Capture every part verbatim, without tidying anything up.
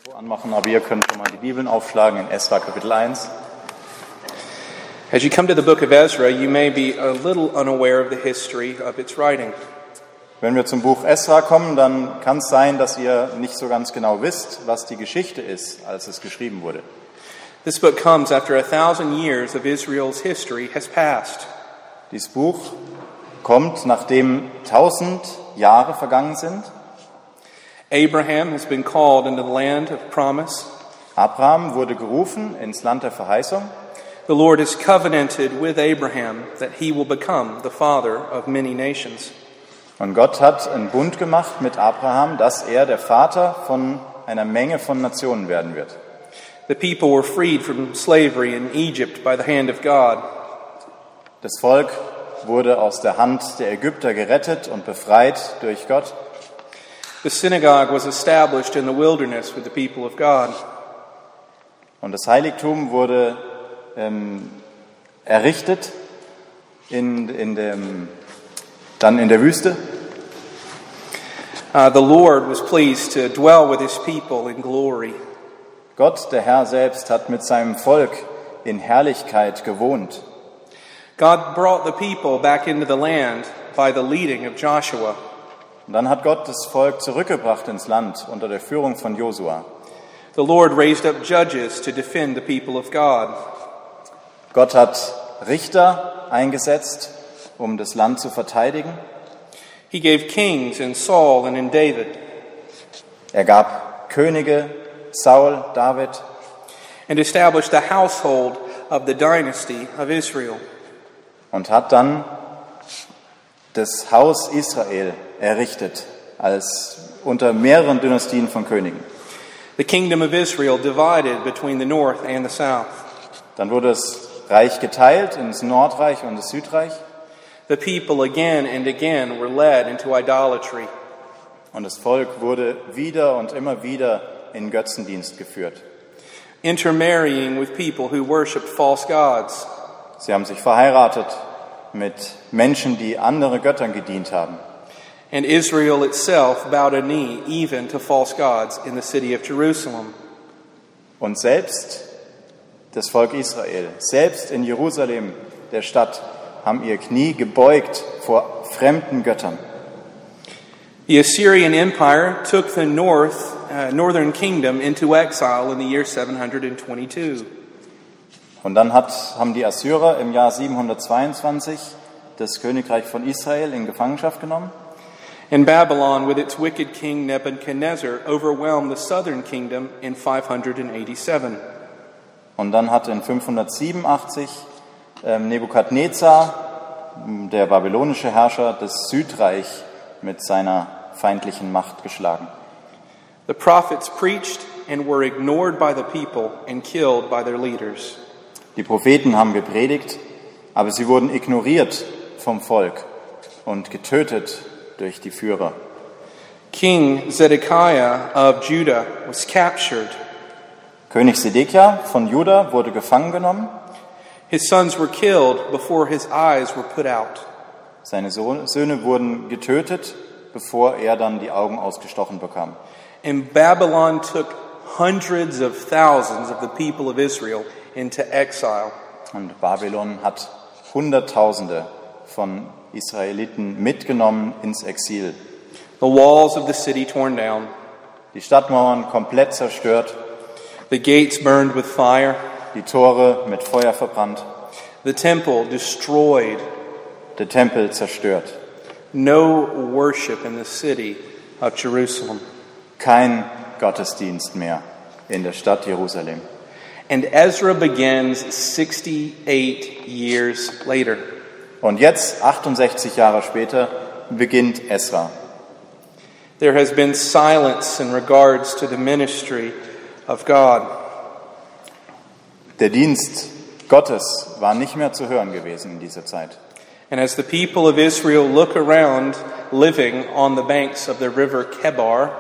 Anmachen, aber ihr könnt schon mal die Bibeln aufschlagen in Esra Kapitel eins. As you come to the book of Ezra, you may be a little unaware of the history of its writing. Wenn wir zum Buch Esra kommen, dann kann es sein, dass ihr nicht so ganz genau wisst, was die Geschichte ist, als es geschrieben wurde. This book comes after a thousand years of Israel's history has passed. Dieses Buch kommt, nachdem tausend Jahre vergangen sind. Abraham has been called into the land of promise. Abraham wurde gerufen ins Land der Verheißung. The Lord has covenanted with Abraham that he will become the father of many nations. Und Gott hat einen Bund gemacht mit Abraham, dass er der Vater von einer Menge von Nationen werden wird. The people were freed from slavery in Egypt by the hand of God. Das Volk wurde aus der Hand der Ägypter gerettet und befreit durch Gott. The synagogue was established in the wilderness with the people of God. Und das Heiligtum wurde ähm, errichtet in, in dem, dann in der Wüste. Uh, the Lord was pleased to dwell with his people in glory. Gott, der Herr selbst, hat mit seinem Volk in Herrlichkeit gewohnt. God brought the people back into the land by the leading of Joshua. Und dann hat Gott das Volk zurückgebracht ins Land unter der Führung von Josua. The Lord raised up judges to defend the people of God. Gott hat Richter eingesetzt, um das Land zu verteidigen. He gave kings in Saul and in David. Er gab Könige, Saul, David. And established the household of the dynasty of Israel. Und hat dann das Haus Israel errichtet, als unter mehreren Dynastien von Königen. The kingdom of Israel divided between the north and the south. Dann wurde das Reich geteilt ins Nordreich und das Südreich. The people again and again were led into idolatry. Und das Volk wurde wieder und immer wieder in Götzendienst geführt. Intermarrying with people who worshiped false gods. Sie haben sich verheiratet mit Menschen, die andere Göttern gedient haben. And Israel itself bowed a knee even to false gods in the city of Jerusalem. Und selbst das Volk Israel, selbst in Jerusalem, der Stadt, haben ihr Knie gebeugt vor fremden Göttern. The Assyrian Empire took the north, uh, northern kingdom into exile in the year seven twenty-two. Und dann hat, haben die Assyrer im Jahr siebenhundertzweiundzwanzig das Königreich von Israel in Gefangenschaft genommen. And Babylon, with its wicked king Nebuchadnezzar, overwhelmed the southern kingdom in five eighty-seven. Und dann hat in fünfhundertsiebenundachtzig ähm, Nebukadnezar, der babylonische Herrscher, das Südreich mit seiner feindlichen Macht geschlagen. The prophets preached and were ignored by the people and killed by their leaders. Die Propheten haben gepredigt, aber sie wurden ignoriert vom Volk und getötet durch die Führer. King Zedekiah of Judah was captured. König Sedekia von Juda wurde gefangen genommen. His sons were killed before his eyes were put out. Seine Söhne wurden getötet, bevor er dann die Augen ausgestochen bekam. And Babylon took hundreds of thousands of the people of Israel into exile. Und Babylon hat Hunderttausende von Israeliten mitgenommen ins Exil. The walls of the city torn down. Die Stadtmauern komplett zerstört. The gates burned with fire. Die Tore mit Feuer verbrannt. The temple destroyed. Der Tempel zerstört. No worship in the city of Jerusalem. Kein Gottesdienst mehr in der Stadt Jerusalem. And Ezra begins sixty-eight years later. Und jetzt, achtundsechzig Jahre später, beginnt Esra. There has been silence in regards to the ministry of God. Der Dienst Gottes war nicht mehr zu hören gewesen in dieser Zeit. And as the people of Israel look around, living on the banks of the river Kebar.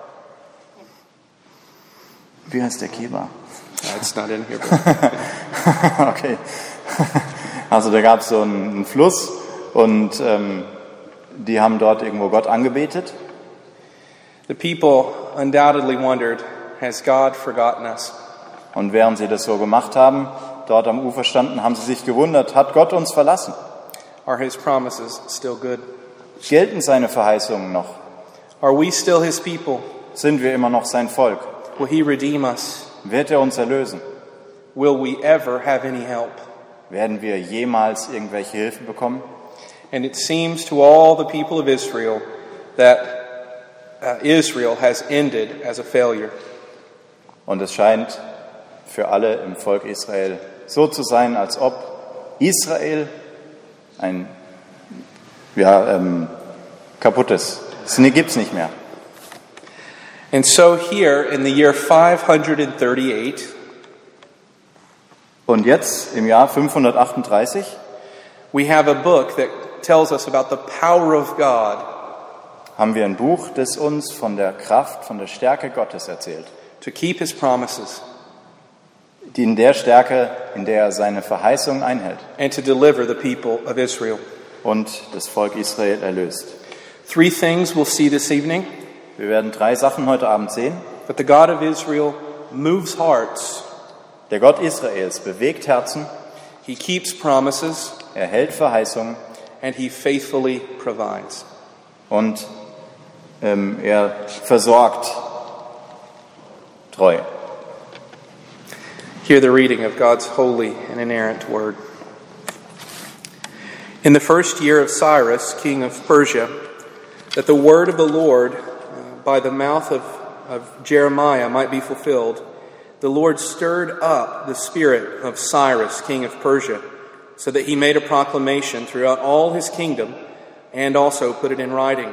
Wie heißt der Kebar? It's not in here. Okay. Also da gab es so einen Fluss und ähm, die haben dort irgendwo Gott angebetet. The people undoubtedly wondered, has God forgotten us? Und während sie das so gemacht haben, dort am Ufer standen, haben sie sich gewundert, hat Gott uns verlassen? Are his promises still good? Gelten seine Verheißungen noch? Are we still his people? Sind wir immer noch sein Volk? Will he redeem us? Wird er uns erlösen? Will we ever have any help? Werden wir jemals irgendwelche Hilfe bekommen? And it seems to all the people of Israel that uh, Israel has ended as a failure. Und es scheint für alle im Volk Israel so zu sein, als ob Israel ein ja, ähm, kaputtes, es gibt es nicht mehr. And so here in the year five hundred thirty-eight, und jetzt im Jahr fünfhundertachtunddreißig, we have a book that tells us about the power of God haben wir ein Buch, das uns von der Kraft, von der Stärke Gottes erzählt. to keep his promises Die in der Stärke, in der er seine Verheißungen einhält and to deliver the people of Israel. und das Volk Israel erlöst. Three things we'll see this evening. Wir werden drei Sachen heute Abend sehen. But the God of Israel moves hearts. Der Gott Israels bewegt Herzen, He keeps promises, er hält Verheißungen and he faithfully provides. und ähm, er versorgt treu. Hear the reading of God's holy and inerrant word. In the first year of Cyrus, king of Persia, that the word of the Lord uh, by the mouth of, of Jeremiah might be fulfilled, the Lord stirred up the spirit of Cyrus, king of Persia, so that he made a proclamation throughout all his kingdom and also put it in writing.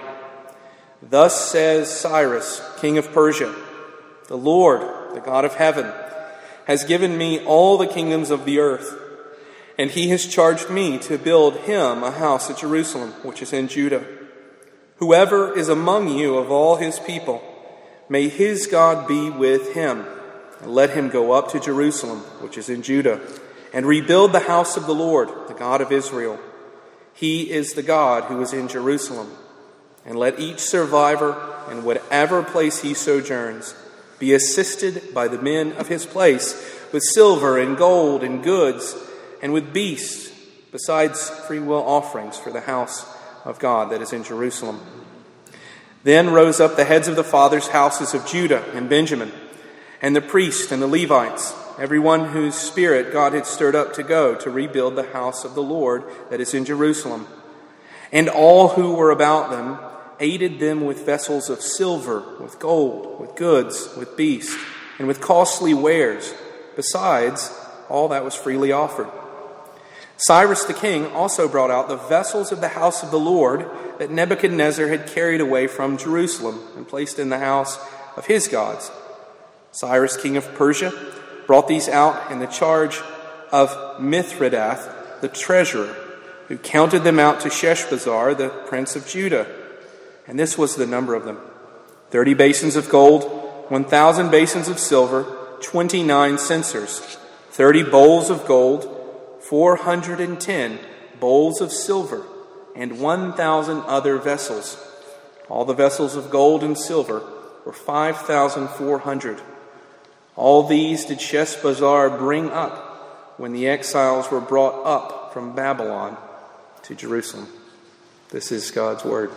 Thus says Cyrus, king of Persia, the Lord, the God of heaven, has given me all the kingdoms of the earth, and he has charged me to build him a house at Jerusalem, which is in Judah. Whoever is among you of all his people, may his God be with him. And let him go up to Jerusalem, which is in Judah, and rebuild the house of the Lord, the God of Israel. He is the God who is in Jerusalem. And let each survivor, in whatever place he sojourns, be assisted by the men of his place with silver and gold and goods, and with beasts, besides freewill offerings for the house of God that is in Jerusalem. Then rose up the heads of the fathers' houses of Judah and Benjamin, and the priests and the Levites, everyone whose spirit God had stirred up to go to rebuild the house of the Lord that is in Jerusalem. And all who were about them aided them with vessels of silver, with gold, with goods, with beasts, and with costly wares, besides all that was freely offered. Cyrus the king also brought out the vessels of the house of the Lord that Nebuchadnezzar had carried away from Jerusalem and placed in the house of his gods. Cyrus king of Persia brought these out in the charge of Mithridath the treasurer, who counted them out to Sheshbazzar the prince of Judah. And this was the number of them: thirty basins of gold, one thousand basins of silver, twenty-nine censers, thirty bowls of gold, four hundred and ten bowls of silver, and one thousand other vessels. All the vessels of gold and silver were five thousand four hundred. All these did Sheshbazzar bring up when the exiles were brought up from Babylon to Jerusalem. This is God's word.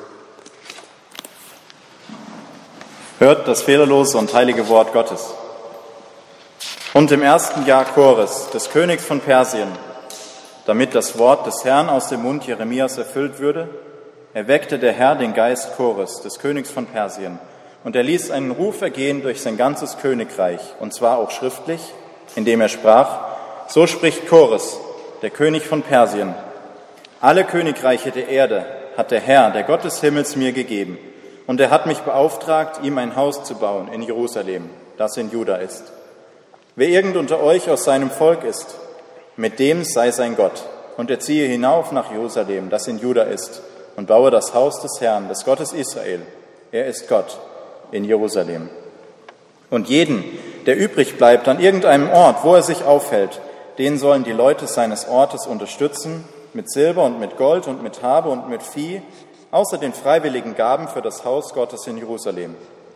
Hört das fehlerlose und heilige Wort Gottes. Und im ersten Jahr Kores, des Königs von Persien, damit das Wort des Herrn aus dem Mund Jeremias erfüllt würde, erweckte der Herr den Geist Kores, des Königs von Persien, und er ließ einen Ruf ergehen durch sein ganzes Königreich, und zwar auch schriftlich, indem er sprach: So spricht Kores, der König von Persien: Alle Königreiche der Erde hat der Herr, der Gott des Himmels, mir gegeben, und er hat mich beauftragt, ihm ein Haus zu bauen in Jerusalem, das in Juda ist. Wer irgend unter euch aus seinem Volk ist, mit dem sei sein Gott, und er ziehe hinauf nach Jerusalem, das in Juda ist, und baue das Haus des Herrn, des Gottes Israel. Er ist Gott in Jerusalem. Und jeden, der übrig bleibt an irgendeinem Ort, wo er sich aufhält, den sollen die Leute seines Ortes unterstützen, mit Silber und mit Gold und mit Habe und mit Vieh, außer den freiwilligen Gaben für das Haus Gottes in Jerusalem.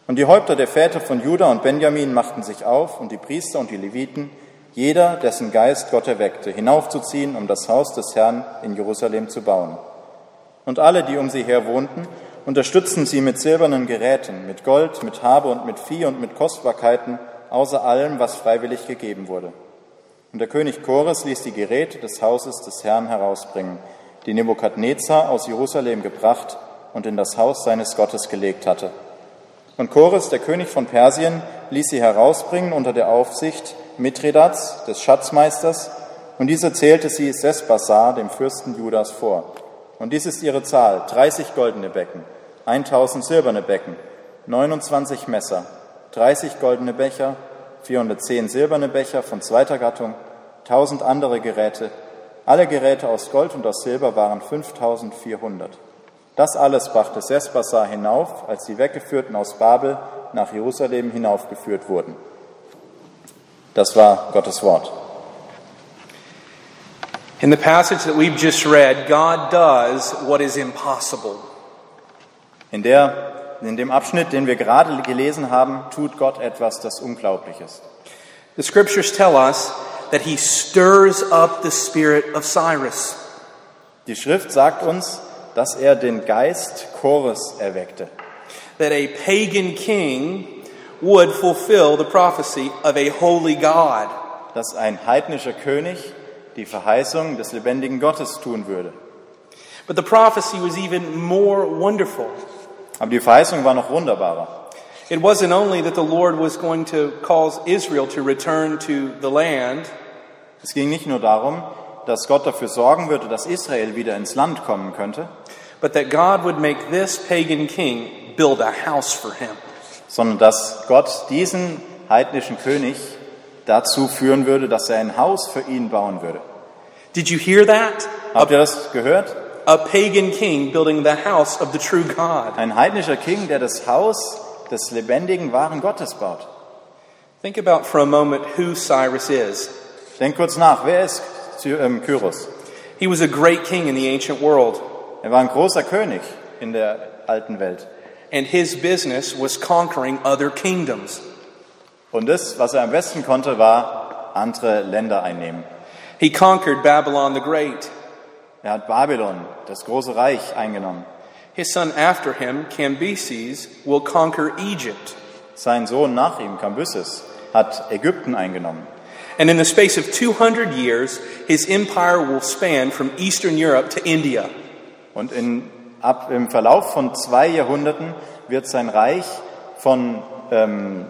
Und die Häupter der Väter von Juda und Benjamin machten sich auf, und die Priester und die Leviten, jeder, dessen Geist Gott erweckte, hinaufzuziehen, um das Haus des Herrn in Jerusalem zu bauen. Und alle, die um sie her wohnten, unterstützten sie mit silbernen Geräten, mit Gold, mit Habe und mit Vieh und mit Kostbarkeiten, außer allem, was freiwillig gegeben wurde. Und der König Kores ließ die Geräte des Hauses des Herrn herausbringen, die Nebukadnezar aus Jerusalem gebracht und in das Haus seines Gottes gelegt hatte. Und Kores, der König von Persien, ließ sie herausbringen unter der Aufsicht Mithredats, des Schatzmeisters, und dieser zählte sie Sesbassar, dem Fürsten Judas, vor. Und dies ist ihre Zahl: dreißig goldene Becken, tausend silberne Becken, neunundzwanzig Messer, dreißig goldene Becher, vierhundertzehn silberne Becher von zweiter Gattung, tausend andere Geräte. Alle Geräte aus Gold und aus Silber waren fünftausendvierhundert. Das alles brachte Sesbassar hinauf, als die Weggeführten aus Babel nach Jerusalem hinaufgeführt wurden. Das war Gottes Wort. In the passage that we've just read, God does what is impossible. In, der, in dem Abschnitt, den wir gerade gelesen haben, tut Gott etwas, das unglaublich ist. The scriptures tell us that he stirs up the spirit of Cyrus. Die Schrift sagt uns, dass er den Geist Kores erweckte. That a pagan king would fulfill the prophecy of a holy God. Dass ein heidnischer König die Verheißung des lebendigen Gottes tun würde. But the prophecy was even more wonderful. Aber die Verheißung war noch wunderbarer. It wasn't only that the Lord was going to cause Israel to return to the land. Es ging nicht nur darum, dass Gott dafür sorgen würde, dass Israel wieder ins Land kommen könnte, but that God would make this pagan king build a house for him. Sondern dass Gott diesen heidnischen König dazu führen würde, dass er ein Haus für ihn bauen würde. Did you hear that? Habt ihr das gehört? A pagan king building the house of the true God. Ein heidnischer King, der das Haus des lebendigen, wahren Gottes baut. Think about for a moment who Cyrus is. Denk kurz nach, wer ist Kyros? He was a great king in the ancient world. Er war ein großer König in der alten Welt. And his business was conquering other kingdoms. Und das, was er am besten konnte, war andere Länder einnehmen. He conquered Babylon the Great. Er hat Babylon, das große Reich, eingenommen. His son after him, Cambyses, will conquer Egypt. Sein Sohn nach ihm, Kambyses, hat Ägypten eingenommen. And in the space of two hundred years, his empire will span from Eastern Europe to India. Und in, ab, im Verlauf von zwei Jahrhunderten wird sein Reich von ähm,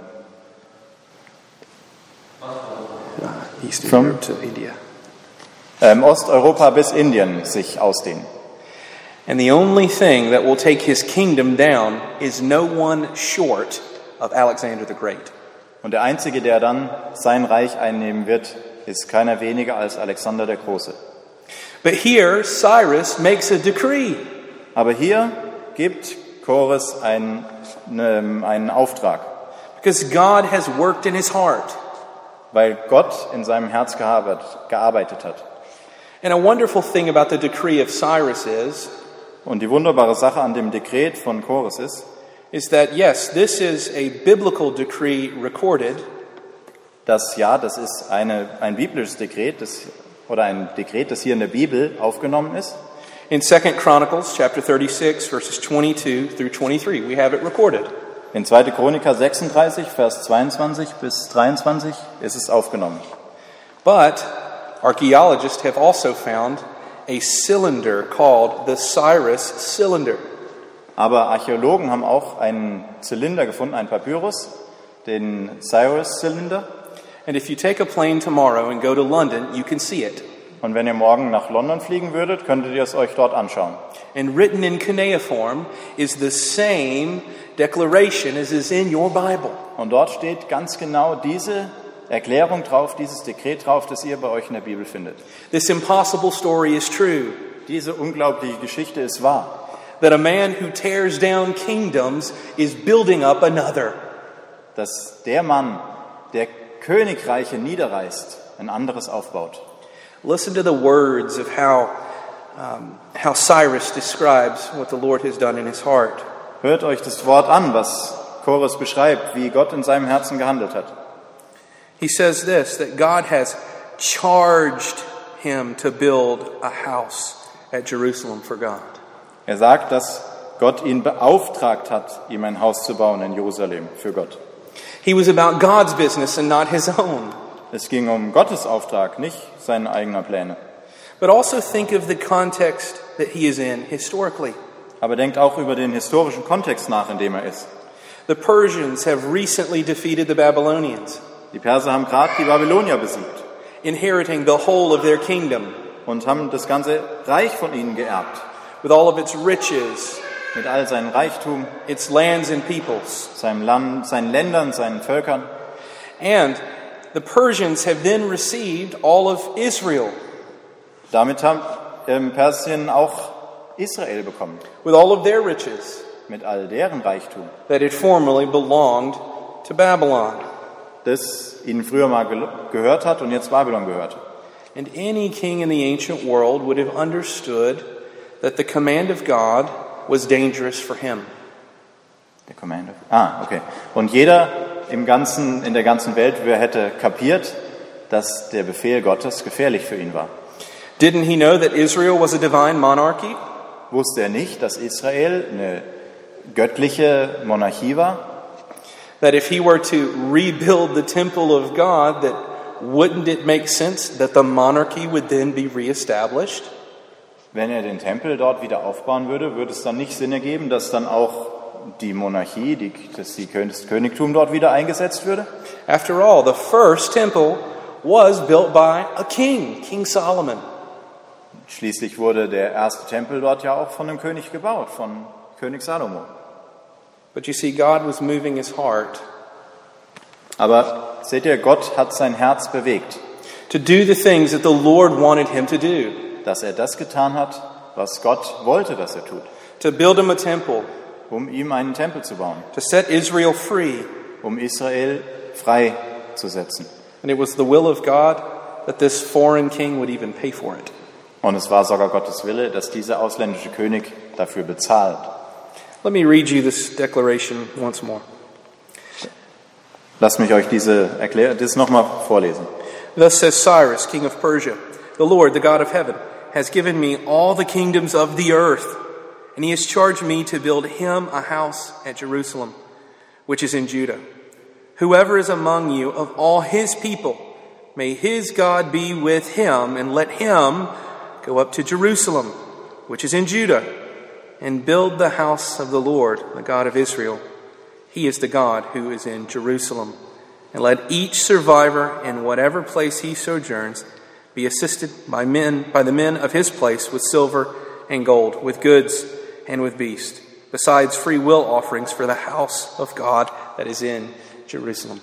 Eastern From, Europe to India. Ähm, Osteuropa bis Indien sich ausdehnen. And the only thing that will take his kingdom down is no one short of Alexander the Great. Und der Einzige, der dann sein Reich einnehmen wird, ist keiner weniger als Alexander der Große. But here, Cyrus makes a decree. Aber hier gibt Kores einen, einen Auftrag. Because God has worked in his heart. Weil Gott in seinem Herz gearbeitet hat. And a wonderful thing about the decree of Cyrus is, und die wunderbare Sache an dem Dekret von Kores ist, is that yes, this is a biblical decree recorded. Dass ja, das ist eine, ein biblisches Dekret, das, oder ein Dekret, das hier in der Bibel aufgenommen ist. In Second Chronicles chapter thirty-six verses twenty-two through twenty-three, we have it recorded. In zweite Chroniker sechsunddreißig, Vers zweiundzwanzig bis dreiundzwanzig ist es aufgenommen. But archaeologists have also found a cylinder called the Cyrus cylinder. Aber Archäologen haben auch einen Zylinder gefunden, einen Papyrus, den Cyrus-Zylinder. And if you take a plane tomorrow and go to London, you can see it. Und wenn ihr morgen nach London fliegen würdet, könntet ihr es euch dort anschauen. And written in cuneiform is the same declaration as is in your Bible. Und dort steht ganz genau diese Erklärung drauf, dieses Dekret drauf, das ihr bei euch in der Bibel findet. This impossible story is true. Diese unglaubliche Geschichte ist wahr. That a man who tears down kingdoms is building up another. Dass der Mann, der Königreiche niederreißt, ein anderes aufbaut. Listen to the words of how um, how Cyrus describes what the Lord has done in his heart. Hört euch das Wort an, was Chores beschreibt, wie Gott in seinem Herzen gehandelt hat. He says this, that God has charged him to build a house at Jerusalem for God. Er sagt, dass Gott ihn beauftragt hat, ihm ein Haus zu bauen in Jerusalem für Gott. He was about God's business and not his own. Es ging um Gottes Auftrag, nicht seine eigenen Pläne. But also think of the context that he is in historically. Aber denkt auch über den historischen Kontext nach, in dem er ist. The Persians have recently defeated the Babylonians, Die Perser haben gerade die Babylonier besiegt inheriting the whole of their kingdom und haben das ganze Reich von ihnen geerbt. with all of its riches, Mit all seinem Reichtum, its lands and peoples. seinem Land, seinen Ländern, seinen Völkern. And the Persians have then received all of Israel Damit haben ähm, Persien auch Israel bekommen, with all of their riches mit all deren Reichtum, that had formerly belonged to Babylon. das ihnen früher mal gel- gehört hat und jetzt Babylon gehört. And any king in the ancient world would have understood that the command of God was dangerous for him. Der Commander. Ah, okay. Und jeder im ganzen, in der ganzen Welt wer hätte kapiert, dass der Befehl Gottes gefährlich für ihn war. Didn't he know that Israel was a divine monarchy? Wusste er nicht, dass Israel eine göttliche Monarchie war? That if he were to rebuild the temple of God, that wouldn't it make sense that the monarchy would then be reestablished? Wenn er den Tempel dort wieder aufbauen würde, würde es dann nicht Sinn ergeben, dass dann auch die Monarchie, die, dass die Kön- das Königtum dort wieder eingesetzt würde? After all, the first temple was built by a king, King Solomon. Schließlich wurde der erste Tempel dort ja auch von einem König gebaut, von König Salomo. But you see, God was moving his heart Aber seht ihr, Gott hat sein Herz bewegt, to do the things that the Lord wanted him to do. dass er das getan hat, was Gott wollte, dass er tut, To build him a temple, um ihm einen Tempel zu bauen, to set Israel free. um Israel frei zu setzen. And it was the will of God that this foreign king would even pay for it. Und es war sogar Gottes Wille, dass dieser ausländische König dafür bezahlt. Let me read you this declaration once more. Lasst mich euch diese Erklärung, das nochmal vorlesen. Thus says Cyrus, king of Persia, the Lord, the God of heaven, has given me all the kingdoms of the earth, and he has charged me to build him a house at Jerusalem, which is in Judah. Whoever is among you of all his people, may his God be with him, and let him go up to Jerusalem, which is in Judah, and build the house of the Lord, the God of Israel. He is the God who is in Jerusalem. And let each survivor in whatever place he sojourns be assisted by men, by the men of his place with silver and gold, with goods and with beasts, besides free will offerings for the house of God that is in Jerusalem.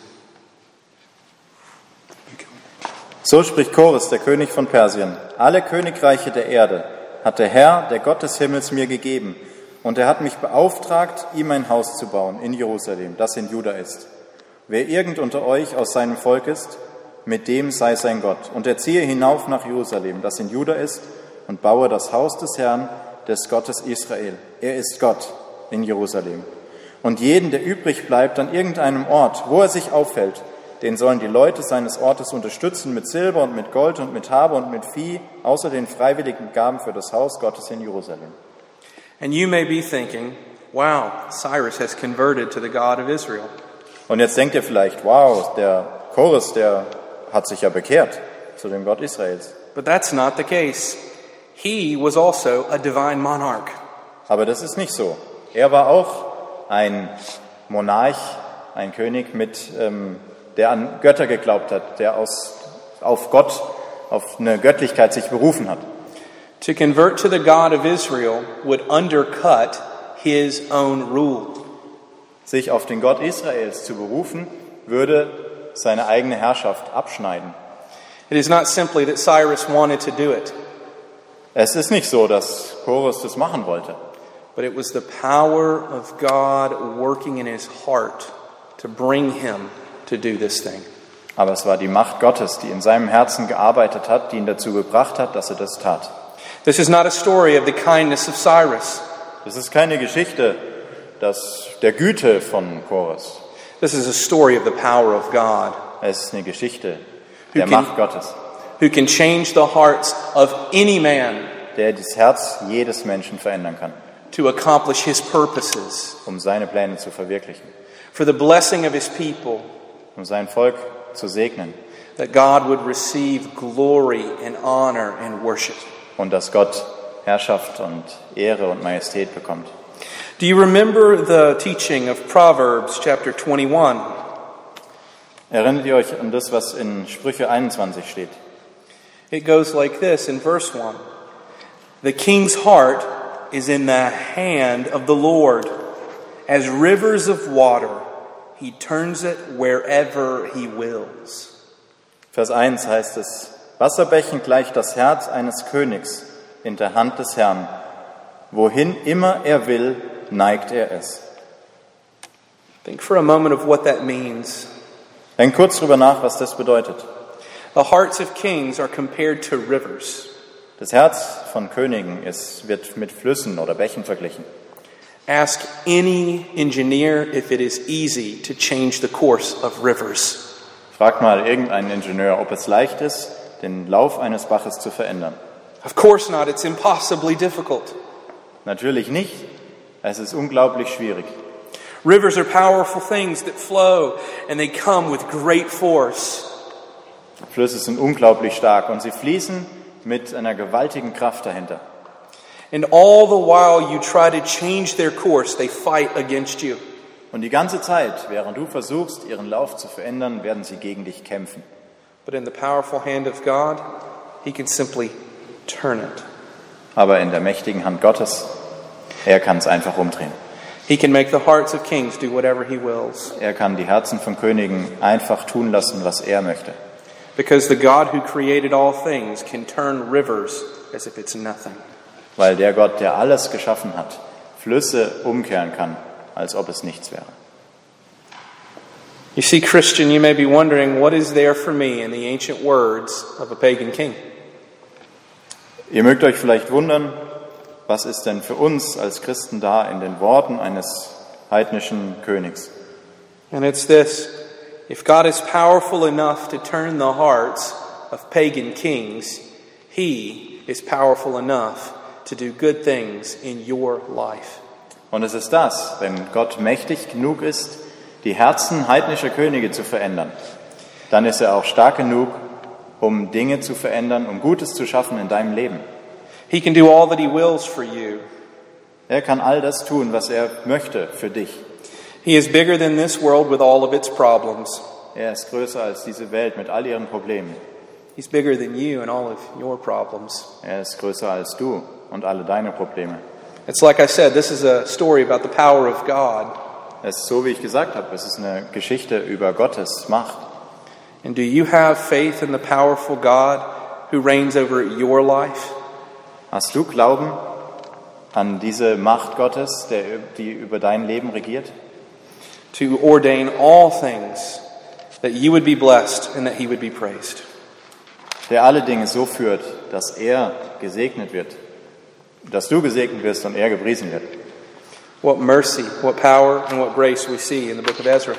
So spricht Chores, der König von Persien. Alle Königreiche der Erde hat der Herr, der Gott des Himmels, mir gegeben. Und er hat mich beauftragt, ihm ein Haus zu bauen in Jerusalem, das in Juda ist. Wer irgend unter euch aus seinem Volk ist, mit dem sei sein Gott. Und er ziehe hinauf nach Jerusalem, das in Juda ist, und baue das Haus des Herrn, des Gottes Israel. Er ist Gott in Jerusalem. Und jeden, der übrig bleibt an irgendeinem Ort, wo er sich aufhält, den sollen die Leute seines Ortes unterstützen mit Silber und mit Gold und mit Habe und mit Vieh, außer den freiwilligen Gaben für das Haus Gottes in Jerusalem. And you may be thinking, wow, Cyrus has converted to the God of Israel. Und jetzt denkt ihr vielleicht, wow, der Chores, der hat sich ja bekehrt zu dem Gott Israels. But that's not the case. He was also a divine monarch. Aber das ist nicht so. Er war auch ein Monarch, ein König, mit, ähm, der an Götter geglaubt hat, der aus, auf Gott, auf eine Göttlichkeit sich berufen hat. To convert to the God of Israel would undercut his own rule. Sich auf den Gott Israels zu berufen, würde seine eigene Herrschaft abschneiden. It is not simply that Cyrus wanted to do it, Es ist nicht so, dass Chores das machen wollte, but it was the power of God working in his heart to bring him to do this thing. aber es war die Macht Gottes, die in seinem Herzen gearbeitet hat, die ihn dazu gebracht hat, dass er das tat. This is not a story of the kindness of Cyrus. Das ist keine Geschichte das, der Güte von Kores. This is a story of the power of God, Es ist eine Geschichte der Who can- Macht Gottes, who can change the hearts of any man der das Herz jedes Menschen verändern kann, to accomplish his purposes, um seine Pläne zu verwirklichen, for the blessing of his people, um sein Volk zu segnen that God would receive glory and honor and worship. und dass Gott Herrschaft und Ehre und Majestät bekommt. Do you remember the teaching of Proverbs chapter twenty-one? Erinnert ihr euch an das, was in Sprüche einundzwanzig steht? It goes like this in verse one. The king's heart is in the hand of the Lord. As rivers of water, he turns it wherever he wills. Vers eins heißt es, Wasserbächen gleicht das Herz eines Königs in der Hand des Herrn. Wohin immer er will, neigt er es. Think for a moment of what that means. Denk kurz drüber nach, was das bedeutet. The hearts of kings are compared to rivers. Das Herz von Königen ist, wird mit Flüssen oder Bächen verglichen. Ask any engineer if it is easy to change the course of rivers. Frag mal irgendeinen Ingenieur, ob es leicht ist, den Lauf eines Baches zu verändern. Of course not, it's impossibly difficult. Natürlich nicht. Es ist unglaublich schwierig. Rivers are powerful things that flow and they come with great force. Flüsse sind unglaublich stark und sie fließen mit einer gewaltigen Kraft dahinter. And all the while you try to change their course, they fight against you. Und die ganze Zeit, während du versuchst, ihren Lauf zu verändern, werden sie gegen dich kämpfen. But in the powerful hand of God, he can simply turn it. Aber in der mächtigen Hand Gottes, er kann es einfach umdrehen. He can make the hearts of kings do whatever he wills. Er kann die Herzen von Königen einfach tun lassen, was er möchte. Because the God who created all things can turn rivers as if it's nothing. Weil der Gott, der alles geschaffen hat, Flüsse umkehren kann, als ob es nichts wäre. You see, Christian, you may be wondering, what is there for me in the ancient words of a pagan king? Ihr mögt euch vielleicht wundern, was ist denn für uns als Christen da in den Worten eines heidnischen Königs? And it's this: if God is powerful enough to turn the hearts of pagan kings, he is powerful enough to do good things in your life. Und es ist das, wenn Gott mächtig genug ist, die Herzen heidnischer Könige zu verändern, dann ist er auch stark genug, um Dinge zu verändern, um Gutes zu schaffen in deinem Leben. He can do all that he wills for you. Er kann all das tun, was er möchte für dich. He is bigger than this world with all of its problems. Er ist größer als diese Welt mit all ihren Problemen. He's bigger than you and all of your problems. Er ist größer als du und alle deine Probleme. It's like I said, this is a story about the power of God. Es ist so, wie ich gesagt habe, es ist eine Geschichte über Gottes Macht. And do you have faith in the powerful God who reigns over your life? Hast du Glauben an diese Macht Gottes, der, die über dein Leben regiert? To ordain all things that you would be blessed and that he would be praised. Der alle Dinge so führt, dass er gesegnet wird, dass du gesegnet wirst und er gepriesen wird. What mercy, what power, and what grace we see in the book of Ezra.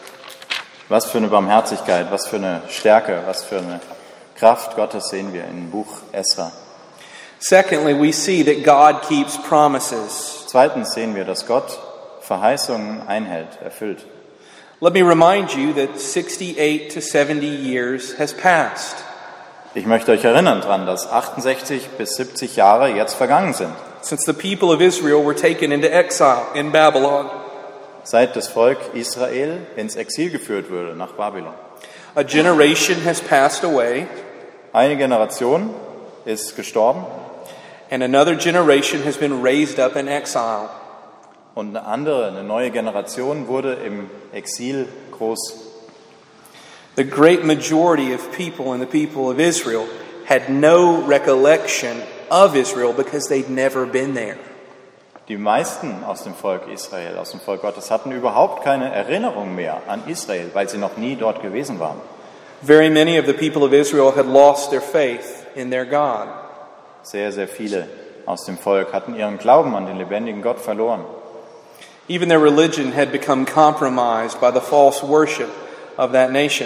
Was für eine Barmherzigkeit, was für eine Stärke, was für eine Kraft Gottes sehen wir im Buch Esra. Secondly, we see that God keeps promises. Zweitens sehen wir, dass Gott Verheißungen einhält, erfüllt. Let me remind you that sixty-eight to seventy years has passed. Ich möchte euch erinnern daran, dass achtundsechzig bis siebzig Jahre jetzt vergangen sind, Since the people of Israel were taken into exile in Babylon. seit das Volk Israel ins Exil geführt wurde nach Babylon. A generation has passed away, Eine Generation ist gestorben and another generation has been raised up in exile. und eine andere, eine neue Generation wurde im Exil groß. The great majority of people in the people of Israel had no recollection of Israel because they'd never been there. Die meisten aus dem Volk Israel, aus dem Volk Gottes, hatten überhaupt keine Erinnerung mehr an Israel, weil sie noch nie dort gewesen waren. Very many of the people of Israel had lost their faith in their God. Sehr, sehr viele aus dem Volk hatten ihren Glauben an den lebendigen Gott verloren. Even their religion had become compromised by the false worship of that nation.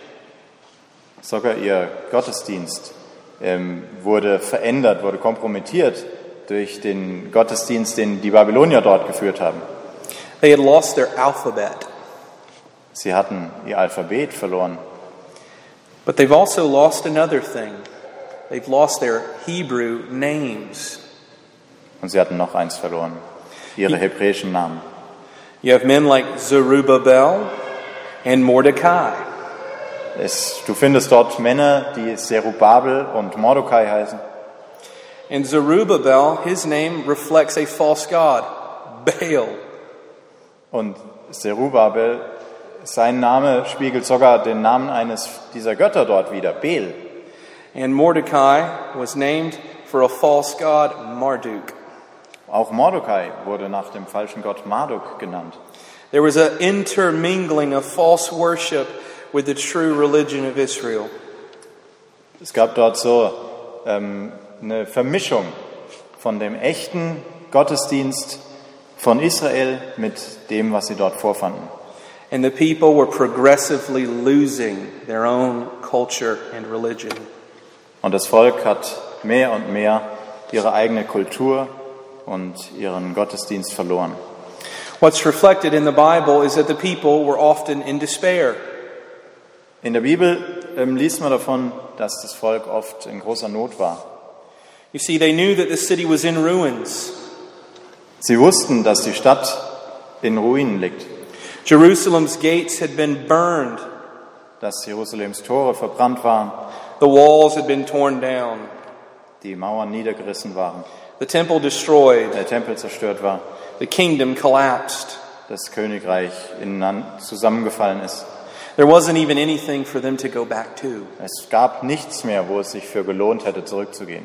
Sogar ihr Gottesdienst ähm, wurde verändert, wurde kompromittiert durch den Gottesdienst, den die Babylonier dort geführt haben. They had lost their alphabet. Sie hatten ihr Alphabet verloren. But they've also lost another thing. They've lost their Hebrew names. Und sie hatten noch eins verloren, ihre hebräischen Namen. You have men like Zerubbabel and Mordecai. Es, du findest dort Männer, die Zerubabel und Mordecai heißen. And Zerubbabel, his name reflects a false god, Baal. Und Zerubabel, sein Name spiegelt sogar den Namen eines dieser Götter dort wider, Bel. And Mordecai was named for a false god, Marduk. Auch Mordecai wurde nach dem falschen Gott Marduk genannt. There was an intermingling of false worship with the true religion of Israel. Es gab dort so ähm, eine Vermischung von dem echten Gottesdienst von Israel mit dem, was sie dort vorfanden. And the people were progressively losing their own culture and religion. Und das Volk hat mehr und mehr ihre eigene Kultur und ihren Gottesdienst verloren. What's reflected in the Bible is that the people were often in despair. In der Bibel ähm, liest man davon, dass das Volk oft in großer Not war. You see, they knew that the city was in ruins. Sie wussten, dass die Stadt in Ruinen liegt, Jerusalem's gates had been burned. dass Jerusalems Tore verbrannt waren, The walls had been torn down. die Mauern niedergerissen waren, The temple destroyed. der Tempel zerstört war, The kingdom collapsed. das Königreich ineinander zusammengefallen ist. There wasn't even anything for them to go back to. Es gab nichts mehr, wo es sich für gelohnt hätte, zurückzugehen.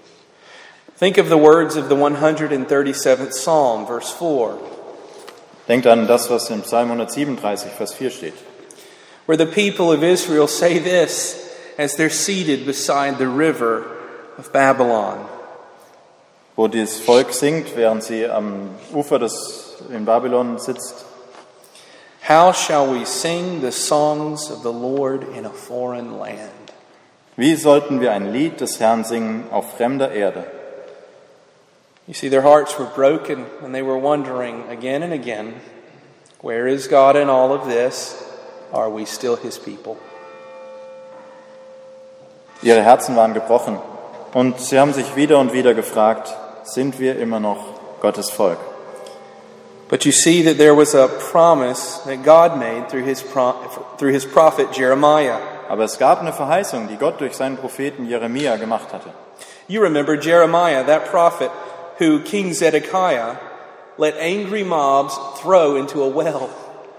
Think of the words of the one hundred thirty-seventh Psalm, verse four, Denkt an das, was im Psalm hundertsiebenunddreißig, Vers vier steht. where the people of Israel say this as they're seated beside the river of Babylon. Wo das Volk singt, während sie am Ufer des, in Babylon sitzt. How shall we sing the songs of the Lord in a foreign land? Wie sollten wir ein Lied des Herrn singen auf fremder Erde? You see, their hearts were broken and they were wondering again and again, where is God in all of this? Are we still His people? Ihre Herzen waren gebrochen und sie haben sich wieder und wieder gefragt, sind wir immer noch Gottes Volk? But you see that there was a promise that God made through his, pro- through his prophet Jeremiah. Aber es gab eine Verheißung, die Gott durch seinen Propheten Jeremia gemacht hatte. You remember Jeremiah, that prophet who King Zedekiah let angry mobs throw into a well.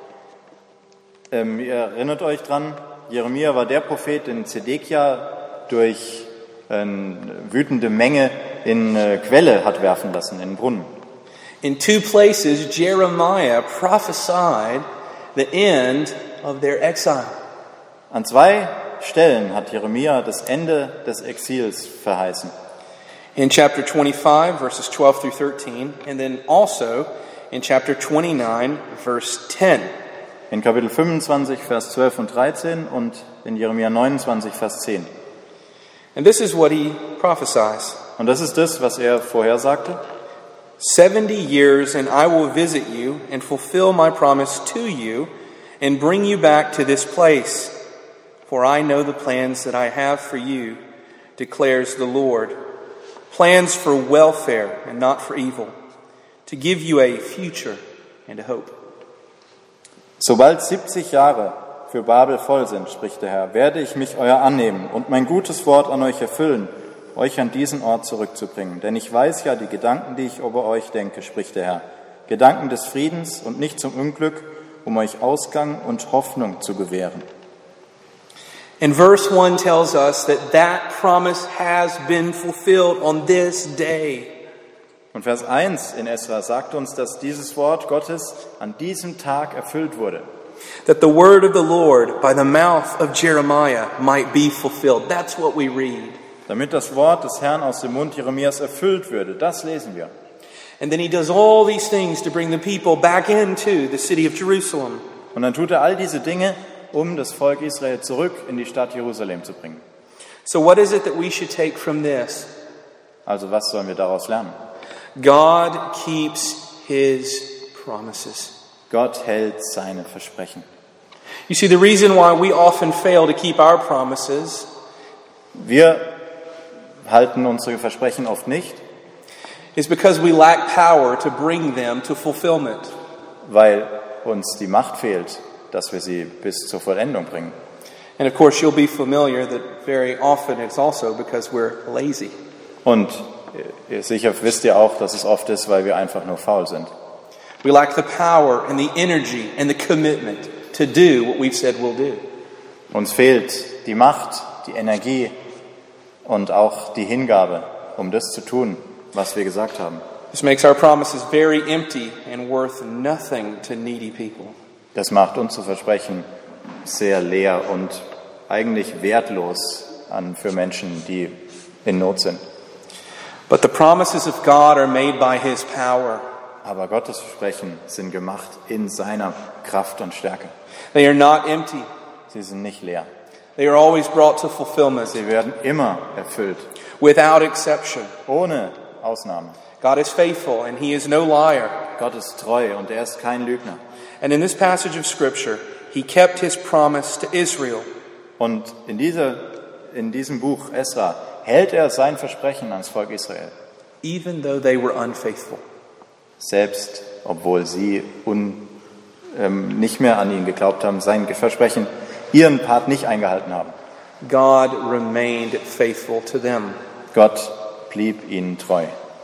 Ähm, ihr erinnert euch dran, Jeremia war der Prophet, den Zedekia durch eine wütende Menge in eine Quelle hat werfen lassen, in einen Brunnen. In two places, Jeremiah prophesied the end of their exile. An zwei Stellen hat Jeremia das Ende des Exils verheißen. In chapter twenty-five, verses twelve through thirteen, and then also in chapter twenty-nine, verse ten. In Kapitel fünfundzwanzig, Vers zwölf und dreizehn und in Jeremia neunundzwanzig, Vers zehn. And this is what he prophesies. Und das ist das, was er vorhersagte. Seventy years and I will visit you and fulfill my promise to you and bring you back to this place. For I know the plans that I have for you, declares the Lord. Plans for welfare and not for evil, to give you a future and a hope. Sobald siebzig Jahre für Babel voll sind, spricht der Herr, werde ich mich euer annehmen und mein gutes Wort an euch erfüllen, euch an diesen Ort zurückzubringen. Denn ich weiß ja die Gedanken, die ich über euch denke, spricht der Herr. Gedanken des Friedens und nicht zum Unglück, um euch Ausgang und Hoffnung zu gewähren. And verse one tells us that that promise has been fulfilled on this day. Und Vers eins in Esra sagt uns, dass dieses Wort Gottes an diesem Tag erfüllt wurde. That the word of the Lord by the mouth of Jeremiah might be fulfilled. That's what we read. Damit das Wort des Herrn aus dem Mund Jeremias erfüllt würde, das lesen wir. And then he does all these things to bring the people back into the city of Jerusalem. Und dann tut er all diese Dinge, um das Volk Israel zurück in die Stadt Jerusalem zu bringen. So what is it that we should take from this? Also was sollen wir daraus lernen? God keeps his promises. Gott hält seine Versprechen. You see, the reason why we often fail to keep our promises Wir halten unsere Versprechen oft nicht, is because we lack power to bring them to fulfillment. weil uns die Macht fehlt, dass wir sie bis zur Vollendung bringen. And of course, you'll be familiar that very often it's also because we're lazy. Und äh, sicher wisst ihr auch, dass es oft ist, weil wir einfach nur faul sind. We lack the power and the energy and the commitment to do what we've said we'll do. Uns fehlt die Macht, die Energie und auch die Hingabe, um das zu tun, was wir gesagt haben. This makes our promises very empty and worth nothing to needy people. Das macht unsere Versprechen sehr leer und eigentlich wertlos an für Menschen, die in Not sind. But the promises of God are made by his power. Aber Gottes Versprechen sind gemacht in seiner Kraft und Stärke. They are not empty. Sie sind nicht leer. They are always brought to fulfillment, Sie werden immer erfüllt, without exception. ohne Ausnahme. God is faithful and he is no liar. Gott ist treu und er ist kein Lügner. And in this passage of Scripture, he kept his promise to Israel. Und in, dieser, in diesem Buch Esra hält er sein Versprechen ans Volk Israel. Even though they were unfaithful. Selbst obwohl sie un, ähm, nicht mehr an ihn geglaubt haben, sein Versprechen, ihren Part nicht eingehalten haben. God remained faithful to them. Gott blieb ihnen treu.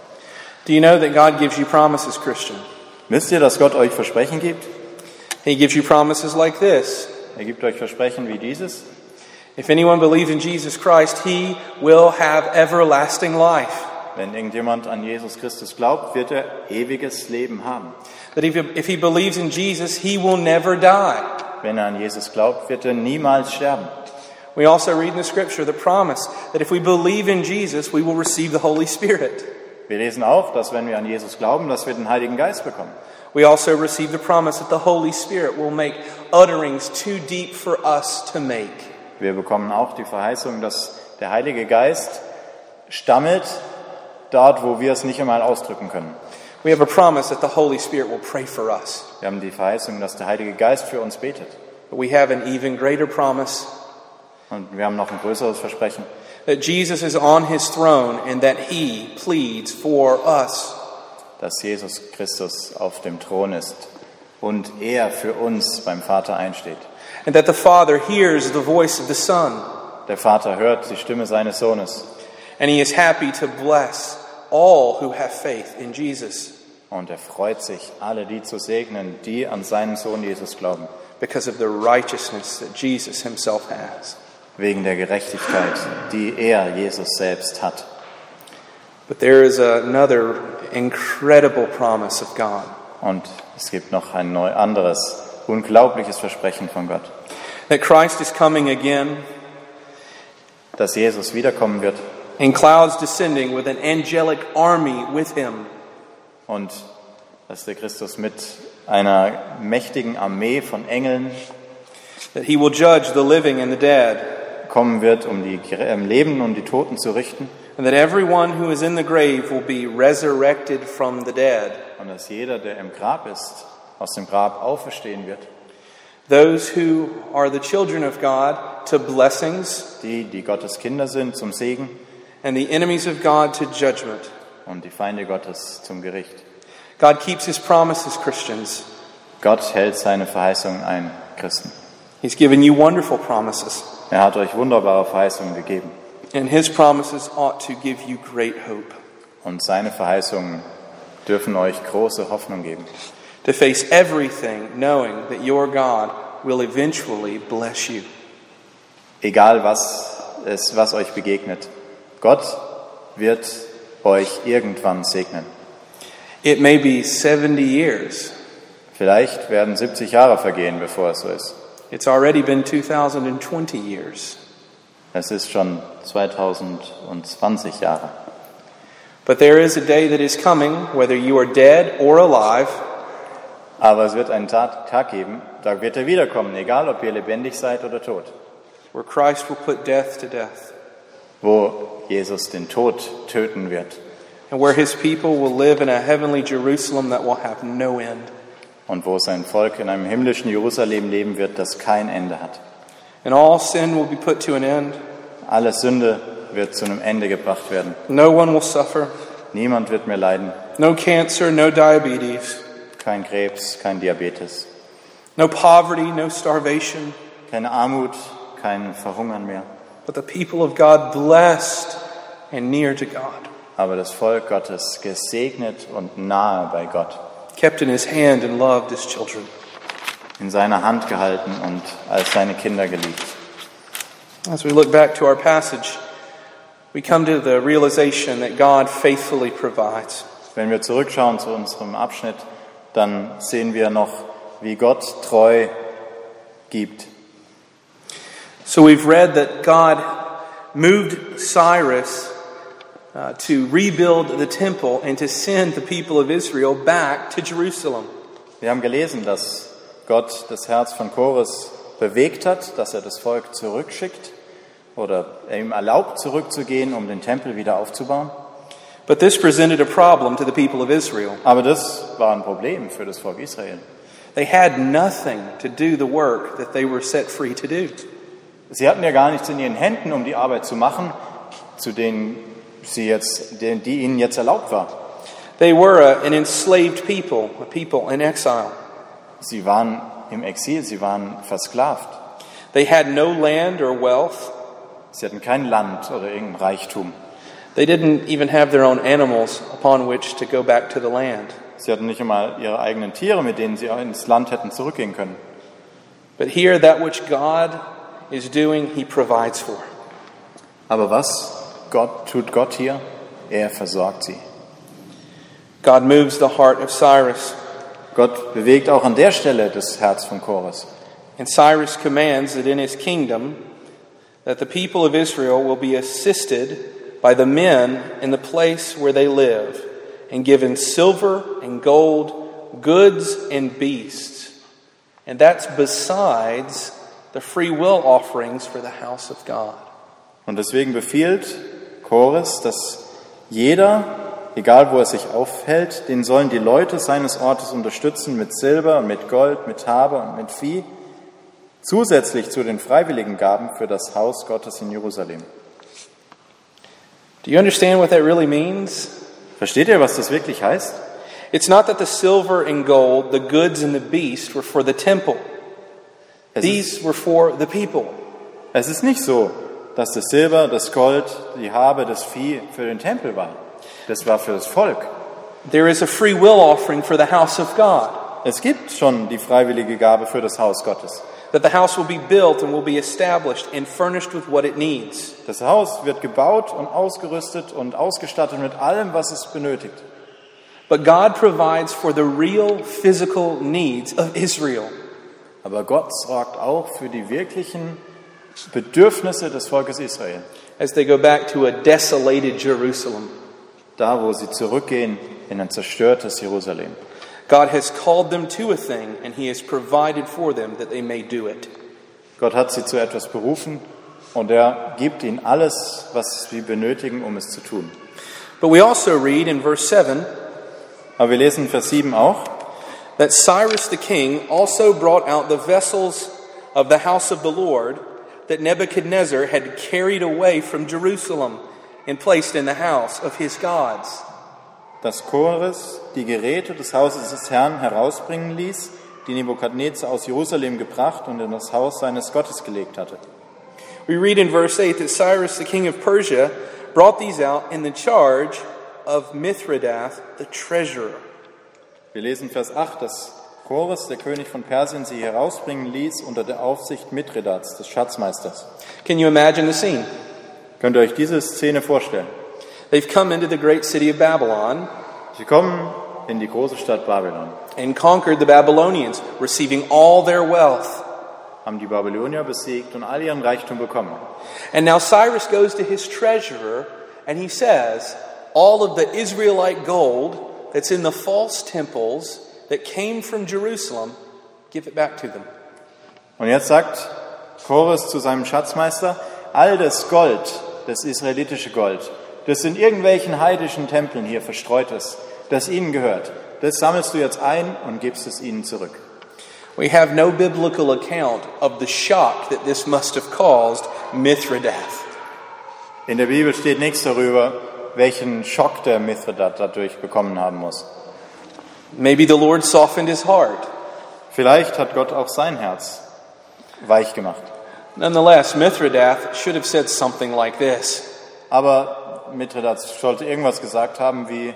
Do you know that God gives you promises, Christian? Wisst ihr, dass Gott euch Versprechen gibt? He gives you promises like this. Er gibt euch Versprechen wie dieses. If anyone believes in Jesus Christ, he will have everlasting life. Wenn irgendjemand an Jesus Christus glaubt, wird er ewiges Leben haben. That if, if he believes in Jesus, he will never die. Wenn er an Jesus glaubt, wird er niemals sterben. We also read in the Scripture the promise that if we believe in Jesus, we will receive the Holy Spirit. Wir lesen auch, dass wenn wir an Jesus glauben, dass wir den Heiligen Geist bekommen. We also receive the promise that the Holy Spirit will make utterings too deep for us to make. Wir bekommen auch die Verheißung, dass der Heilige Geist stammelt dort, wo wir es nicht einmal ausdrücken können. We have a promise that the Holy Spirit will pray for us. Wir haben die Verheißung, dass der Heilige Geist für uns betet. But we have an even greater promise Und wir haben noch ein größeres Versprechen, that Jesus is on his throne and that he pleads for us. dass Jesus Christus auf dem Thron ist und er für uns beim Vater einsteht. And that the Father hears the voice of the Son. Der Vater hört die Stimme seines Sohnes And he is happy to bless all who have faith in Jesus und er freut sich, alle die zu segnen, die an seinen Sohn Jesus glauben, because of the righteousness that Jesus himself has. wegen der Gerechtigkeit, die er, Jesus selbst, hat. But there is another incredible promise of God. Und es gibt noch ein neu anderes, unglaubliches Versprechen von Gott, That Christ is coming again dass Jesus wiederkommen wird in clouds descending with an angelic army with him. und dass der Christus mit einer mächtigen Armee von Engeln That he will judge the living and the dead. kommen wird, um die Lebenden und die Toten zu richten. And that everyone who is in the grave will be resurrected from the dead. Und dass jeder, der im Grab ist, aus dem Grab auferstehen wird. Those who are the children of God to blessings, Die, die Gottes Kinder sind, zum Segen and the enemies of God to judgment. und die Feinde Gottes zum Gericht. God keeps his promises, Christians. Gott hält seine Verheißungen ein, Christen. He's given you wonderful promises. Er hat euch wunderbare Verheißungen gegeben. And his promises ought to give you great hope. Und seine Verheißungen dürfen euch große Hoffnung geben. To face everything knowing that your God will eventually bless you. Egal was es, was euch begegnet, Gott wird euch irgendwann segnen. It may be seventy years. Vielleicht werden siebzig Jahre vergehen, bevor es so ist. It's already been two thousand twenty years. Es ist schon zweitausendzwanzig Jahre. But there is a day that is coming, whether you are dead or alive, Aber es wird einen Tag, Tag geben, da wird er wiederkommen, egal ob ihr lebendig seid oder tot, where Christ will put death to death, wo Jesus den Tod töten wird and where his people will live in a heavenly Jerusalem that will have no end. und wo sein Volk in einem himmlischen Jerusalem leben wird, das kein Ende hat. And all sin will be put to an end. Alle Sünde wird zu einem Ende gebracht werden. No one will suffer. Niemand wird mehr leiden. No cancer, no diabetes. Kein Krebs, kein Diabetes. No poverty, no starvation. Keine Armut, kein Verhungern mehr. But the people of God blessed and near to God, Aber das Volk Gottes gesegnet und nahe bei Gott, kept in his hand and loved his children. in seiner Hand gehalten und als seine Kinder geliebt. As we look back to our passage, we come to the realization that God faithfully provides. Wenn wir zurückschauen zu unserem Abschnitt, dann sehen wir noch, wie Gott treu gibt. So we've read that God moved Cyrus uh, to rebuild the temple and to send the people of Israel back to Jerusalem. Wir haben gelesen, dass Gott das Herz von Kores bewegt hat, dass er das Volk zurückschickt oder er ihm erlaubt, zurückzugehen, um den Tempel wieder aufzubauen. But this presented a problem to the people of Israel. Aber das war ein Problem für das Volk Israel. They had nothing to do the work that they were set free to do. Sie hatten ja gar nichts in ihren Händen, um die Arbeit zu machen, zu denen sie jetzt, die ihnen jetzt erlaubt war. They were a, an enslaved people, a people in exile. Sie waren im Exil, sie waren versklavt. They had no land or wealth. Sie hatten kein Land oder irgendein Reichtum. They didn't even have their own animals upon which to go back to the land. Sie hatten nicht einmal ihre eigenen Tiere, mit denen sie ins Land hätten zurückgehen können. But here, that which God is doing, he provides for. Aber was Gott, tut Gott hier? Er versorgt sie. God moves the heart of Cyrus. Gott bewegt auch an der Stelle das Herz von Kores. And Cyrus commands that in his kingdom, that the people of Israel will be assisted by the men in the place where they live, and given silver and gold, goods and beasts. And that's besides the free will offerings for the house of God. Und deswegen befiehlt Kores, dass jeder, egal wo er sich aufhält, den sollen die Leute seines Ortes unterstützen mit Silber, mit Gold, mit Habe und mit Vieh, zusätzlich zu den freiwilligen Gaben für das Haus Gottes in Jerusalem. Do you understand what that really means? Versteht ihr, was das wirklich heißt? It's not that the silver and gold, the goods and the beast were for the temple. Es These ist, were for the people. es ist nicht so, dass das Silber, das Gold, die Habe, das Vieh für den Tempel war. Das war für das Volk. There is a free will offering for the house of God. Es gibt schon die freiwillige Gabe für das Haus Gottes. That the house will be built and will be established and furnished with what it needs. Das Haus wird gebaut und ausgerüstet und ausgestattet mit allem, was es benötigt. But God provides for the real physical needs of Israel. Aber Gott sorgt auch für die wirklichen Bedürfnisse des Volkes Israel. As they go back to a desolated Jerusalem. Da, wo sie zurückgehen in ein zerstörtes Jerusalem. God has called them to a thing and he has provided for them that they may do it. Gott hat sie zu etwas berufen und er gibt ihnen alles, was sie benötigen, um es zu tun. But we also read in verse seven, Aber wir lesen in Vers sieben auch, that Cyrus the king also brought out the vessels of the house of the Lord that Nebuchadnezzar had carried away from Jerusalem and placed in the house of his gods. dass Kores die Geräte des Hauses des Herrn herausbringen ließ, die Nebukadnezar aus Jerusalem gebracht und in das Haus seines Gottes gelegt hatte. We read in verse eight that Cyrus the king of Persia brought these out in the charge of Mithridath the treasurer. Wir lesen Vers acht, dass Kores, der König von Persien, sie herausbringen ließ unter der Aufsicht Mithridats, des Schatzmeisters. Can you imagine the scene? Könnt ihr euch diese Szene vorstellen? They've come into the great city of Babylon Sie kommen in die große Stadt Babylon, and conquered the Babylonians, receiving all their wealth. haben die Babylonier besiegt und all ihren Reichtum bekommen. And now Cyrus goes to his treasurer and he says, all of the Israelite gold that's in the false temples that came from Jerusalem, give it back to them. Und jetzt sagt Kores zu seinem Schatzmeister, all das Gold, das israelitische Gold, das in irgendwelchen heidischen Tempeln hier verstreut ist, das ihnen gehört, das sammelst du jetzt ein und gibst es ihnen zurück. We have no biblical account of the shock that this must have caused Mithridath. In der Bibel steht nichts darüber, welchen Schock der Mithridat dadurch bekommen haben muss. Maybe the Lord softened his heart. Vielleicht hat Gott auch sein Herz weich gemacht. Nonetheless, Mithridath should have said something like this. Aber Mithridat sollte irgendwas gesagt haben wie: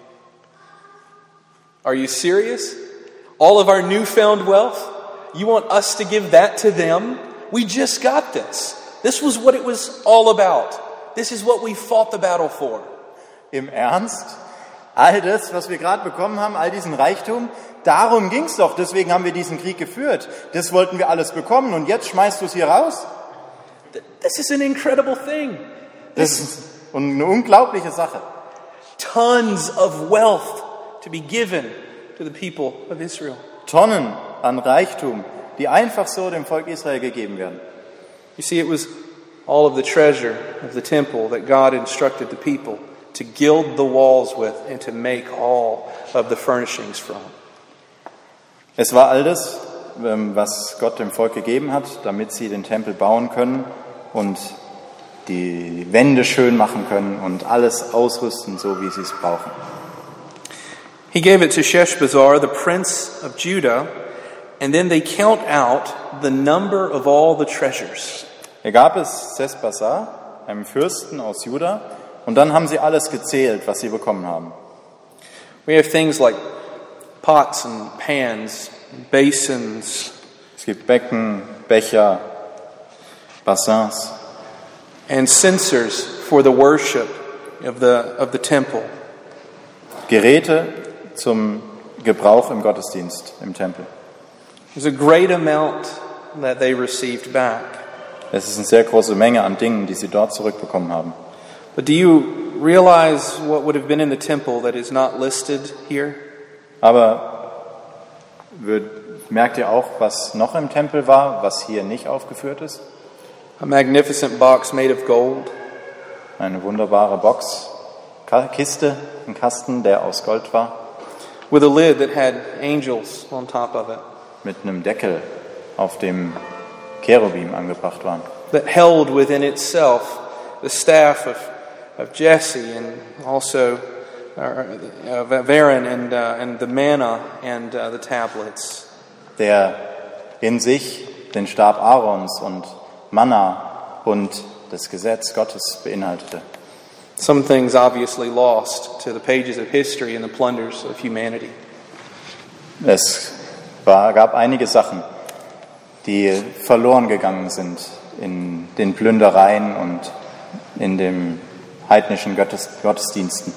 Are you serious? All of our newfound wealth? You want us to give that to them? We just got this. This was what it was all about. This is what we fought the battle for. Im Ernst? All das, was wir gerade bekommen haben, all diesen Reichtum, darum ging's doch. Deswegen haben wir diesen Krieg geführt. Das wollten wir alles bekommen und jetzt schmeißt du es hier raus? This is an incredible thing. Das ist eine unglaubliche Sache. Tons of wealth to be given to the people of Israel. Tonnen an Reichtum, die einfach so dem Volk Israel gegeben werden. You see, it was all of the treasure of the temple that God instructed the people to gild the walls with and to make all of the furnishings from. Es war all das, was Gott dem Volk gegeben hat, damit sie den Tempel bauen können und die Wände schön machen können und alles ausrüsten, so wie sie es brauchen. He gave it to Sheshbazzar, the prince of Judah, and then they count out the number of all the treasures. Er gab es Sheshbazzar, einem Fürsten aus Juda, und dann haben sie alles gezählt, was sie bekommen haben. We have things like pots and pans, basins. Es gibt Becken, Becher, Bassins. And censers for the worship of the of the temple. Geräte zum Gebrauch im Gottesdienst im Tempel. There's a great amount that they received back. Es ist eine sehr große Menge an Dingen, die sie dort zurückbekommen haben. But do you realize what would have been in the temple that is not listed here? Aber wird, merkt ihr auch, was noch im Tempel war, was hier nicht aufgeführt ist? A magnificent box made of gold. Eine wunderbare Box, Kiste, ein Kasten, der aus Gold war. With a lid that had angels on top of it. Mit einem Deckel, auf dem Cherubim angebracht waren. That held within itself the staff of, of Jesse and also uh, of Aaron and, uh, and the manna and uh, the tablets. Der in sich den Stab Aarons und Manna und das Gesetz Gottes beinhaltete. Some things obviously lost to the pages of history and the plunders of humanity. Es war, gab einige Sachen, die verloren gegangen sind in den Plündereien und in den heidnischen Gottes, Gottesdiensten.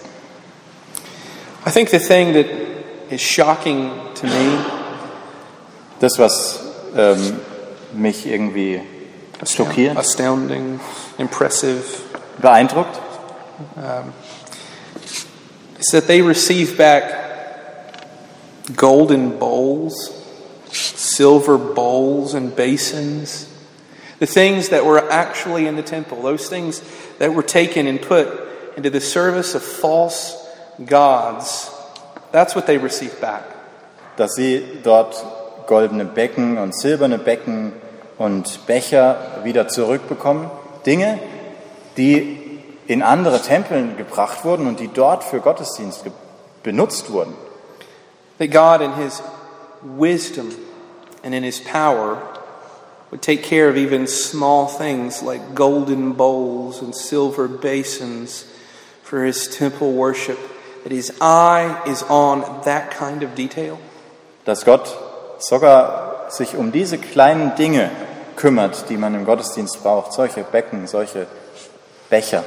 I think the thing that is shocking to me, das was ähm, mich irgendwie schockiert, astounding, impressive, beeindruckt, um, is that they receive back golden bowls, silver bowls and basins, the things that were actually in the temple, those things that were taken and put into the service of false gods. That's what they received back. Dass sie dort goldene Becken und silberne Becken und Becher wieder zurückbekommen. Dinge, die in andere Tempeln gebracht wurden und die dort für Gottesdienst ge- benutzt wurden. That God in His wisdom and in His power would take care of even small things like golden bowls and silver basins for His temple worship. That His eye is on that kind of detail. Dass Gott sogar sich um diese kleinen Dinge kümmert, die man im Gottesdienst braucht. Solche Becken, solche Becher.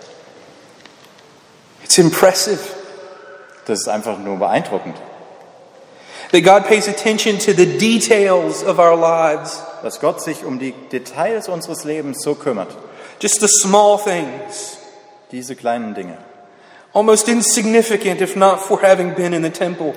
It's impressive. Das ist einfach nur beeindruckend. That God pays attention to the details of our lives. Dass Gott sich um die Details unseres Lebens so kümmert. Just the small things. Diese kleinen Dinge. almost insignificant if not for having been in the temple.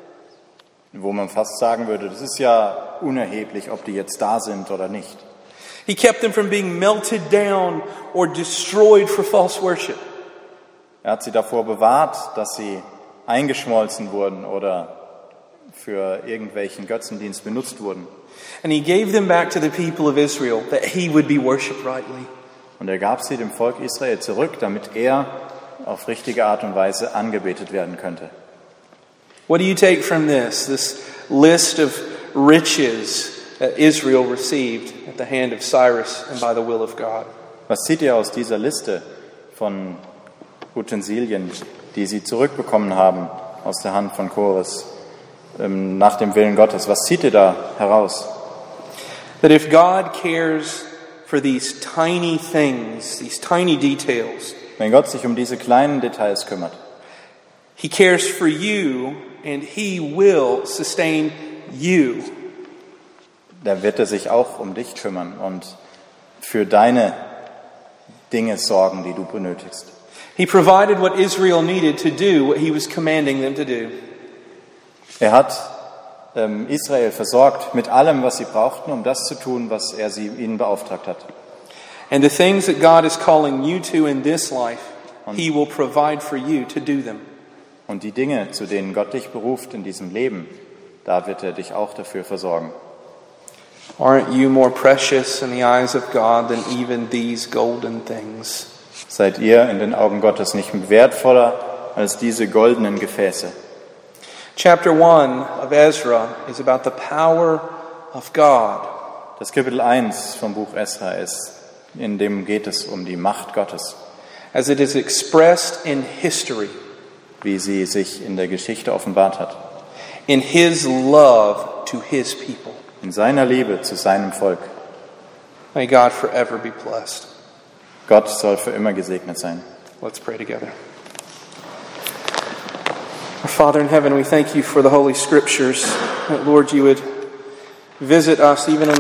Wo man fast sagen würde, das ist ja unerheblich, ob die jetzt da sind oder nicht. He kept them from being melted down or destroyed for false worship. Er hat sie davor bewahrt, dass sie eingeschmolzen wurden oder für irgendwelchen Götzendienst benutzt wurden. And he gave them back to the people of Israel that he would be worshipped rightly. Und er gab sie dem Volk Israel zurück, damit er auf richtige Art und Weise angebetet werden könnte. What do you take from this, this list of riches that Israel received at the hand of Cyrus and by the will of God? Was zieht ihr aus dieser Liste von Utensilien, die sie zurückbekommen haben aus der Hand von Kores, ähm, nach dem Willen Gottes? Was zieht ihr da heraus? That if God cares for these tiny things, these tiny details, Wenn Gott sich um diese kleinen Details kümmert, He cares for you and He will sustain you. dann wird er sich auch um dich kümmern und für deine Dinge sorgen, die du benötigst. He provided what Israel needed to do what He was commanding them to do. Er hat ähm, Israel versorgt mit allem, was sie brauchten, um das zu tun, was er sie ihnen beauftragt hat. And the things that God is calling you to in this life, He will provide for you to do them. Und die Dinge, zu denen Gott dich beruft in diesem Leben, da wird er dich auch dafür versorgen. Aren't you more precious in the eyes of God than even these golden things? Seid ihr in den Augen Gottes nicht wertvoller als diese goldenen Gefäße? Chapter one of Ezra is about the power of God. Das Kapitel eins vom Buch Esra ist, in dem geht es um die Macht Gottes, As it is expressed in history, wie sie sich in der Geschichte offenbart hat, in His love to His people. in seiner Liebe zu seinem Volk. May God forever be blessed. Gott soll für immer gesegnet sein. Let's pray together. Our Father in heaven, we thank You for the Holy Scriptures. That, Lord, You would visit us even in